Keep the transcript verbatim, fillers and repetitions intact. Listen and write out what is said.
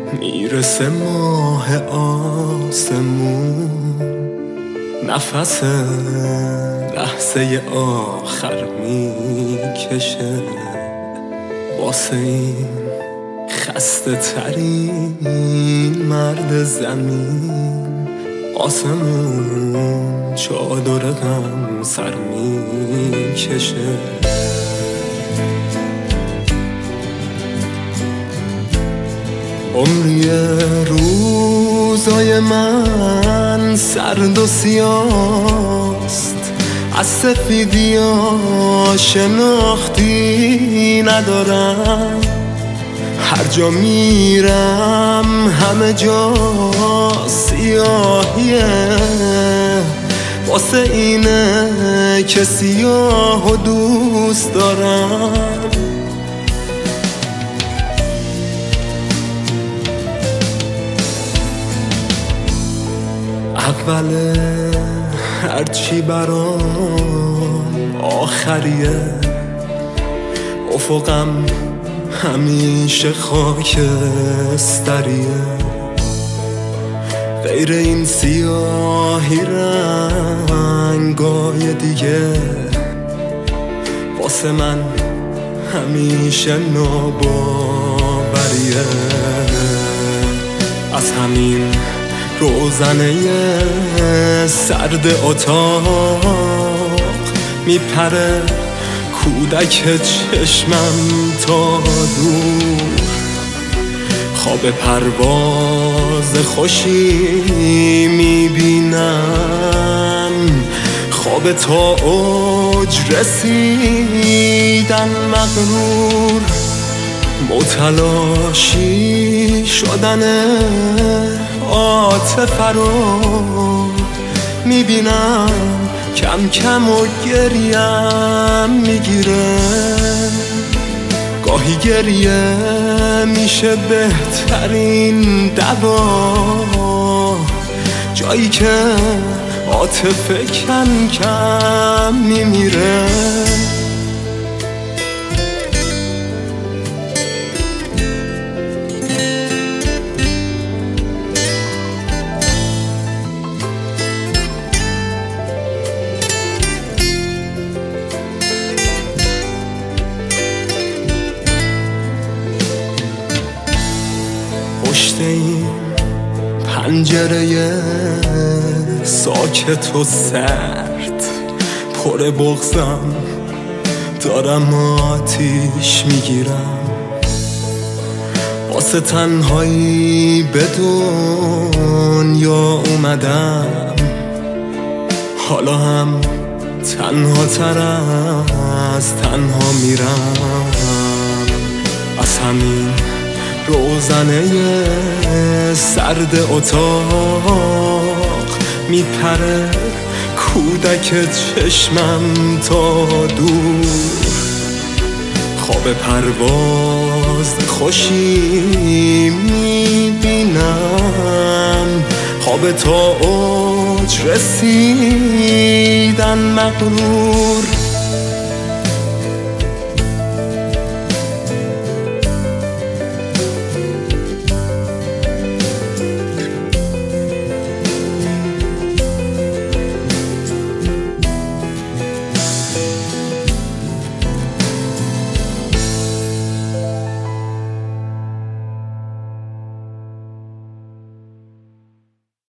میرسه ماه آسمون، نفس لحظه آخر میکشه واسه این خسته ترین مرد زمین. آسمون چادر غم سر میکشه. عمری روزای من سرد و سیاست، از سفیدی ها شناختی ندارم. هر جا میرم همه جا سیاهیه، واسه اینه که سیاه و دوست دارم. اول هرچی برام آخریه، افقم همیشه خاکستریه. غیر این سیاهی رنگای دیگه واسه من همیشه ناباوریه. از همین روزنه سرد اتاق میپره کودک چشمم تا دور. خواب پرواز خوشی میبینم، خواب تا اوج رسیدن مغرور. متلاشی شدن عاطفه رو میبینم، کم کم و گریم میگیره. گاهی گریه میشه بهترین دوا، جایی که عاطفه کم کم میمیره. پشت این پنجره ساکت و سرد پر بغضم دارم آتیش میگیرم. واسه تنهایی به دنیا اومدم، حالا هم تنها تر از تنها میرم. از همین روزنه سرد اتاق میپره کودک چشمم تا دور. خواب پرواز خوشی میبینم، خواب تا اوج رسیدن مغرور.